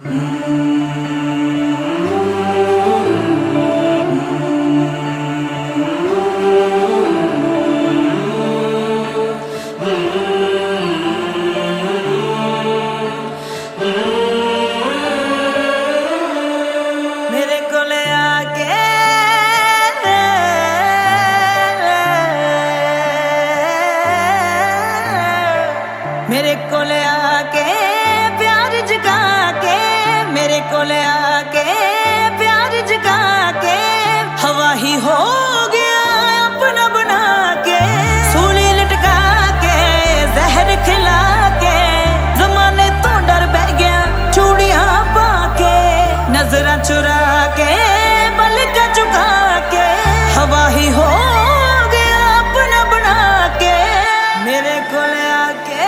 मेरे कोले आके प्यार जगा के, मेरे कोले आके प्यार जगा के, हवा ही हो गया अपना बना के, सूली लटका के जहर खिला के, जमाने तो डर बह गया चूड़ियां पाके, नजरा चुरा के बल का चुका के, हवा ही हो गया अपना बना के, मेरे कोले आके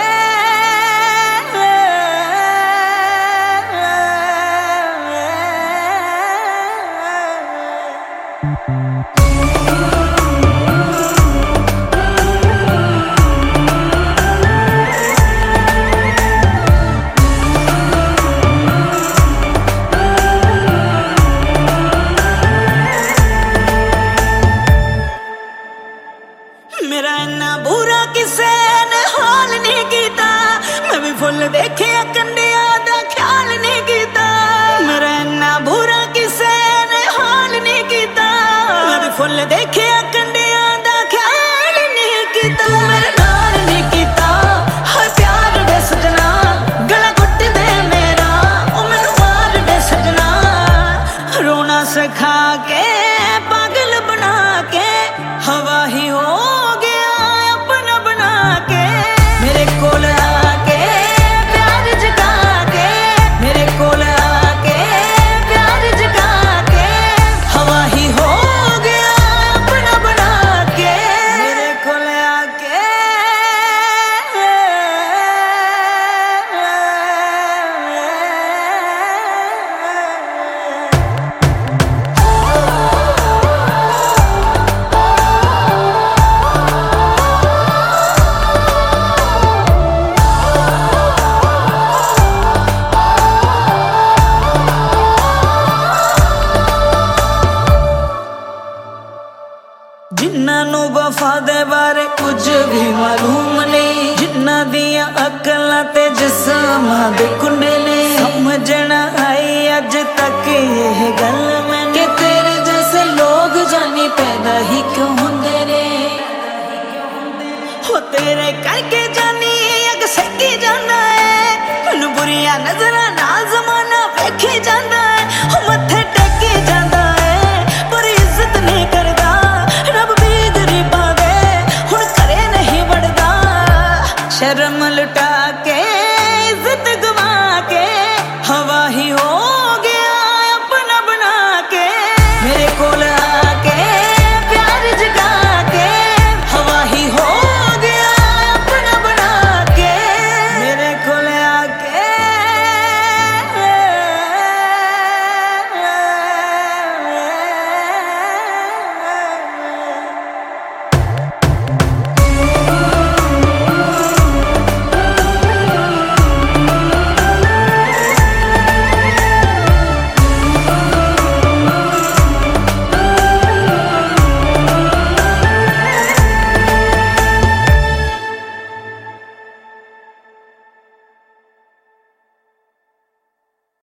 मेरा इन्ना बुरा किसे ने हाल नहीं कीता, मैं भी फुल देखे कंडिया दा ख्याल नहीं कीता, मेरा इन्ना बुरा किसे ने हाल नहीं कीता, मैं भी फुल देखे कंडिया दा ख्याल नहीं कीता, मेरे नाल नहीं कीता हर प्यार दे सजना, गला घुट दे मेरा ओ मैनू मार दे सजना, रोना सिखा के पागल बना के, हवा ही हो जिन्ना नू वफा दे बारे कुछ भी मालूम नहीं, जिन्ना दिया अकलां ते जिस्मां दे कुंडले, समझना आई अज तक ये गल मैंने कि तेरे जैसे लोग जानी पैदा ही क्यों होंदे रे, हो तेरे करके जानी अग सकी जांदा है, मैनू बुरिया नजरां नाल ज़माना वेखी जांदा